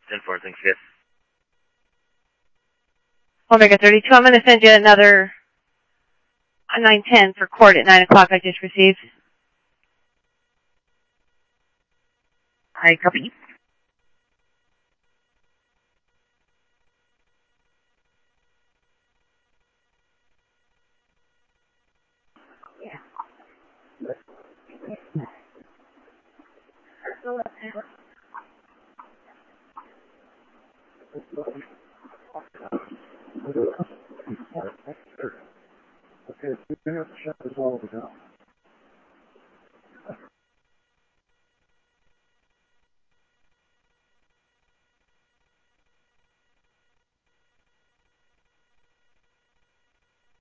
10-4, thanks, yes. Omega 32, I'm going to send you another 910 for court at 9 o'clock I just received. Hi, copy. Okay, you have to shut this all over now.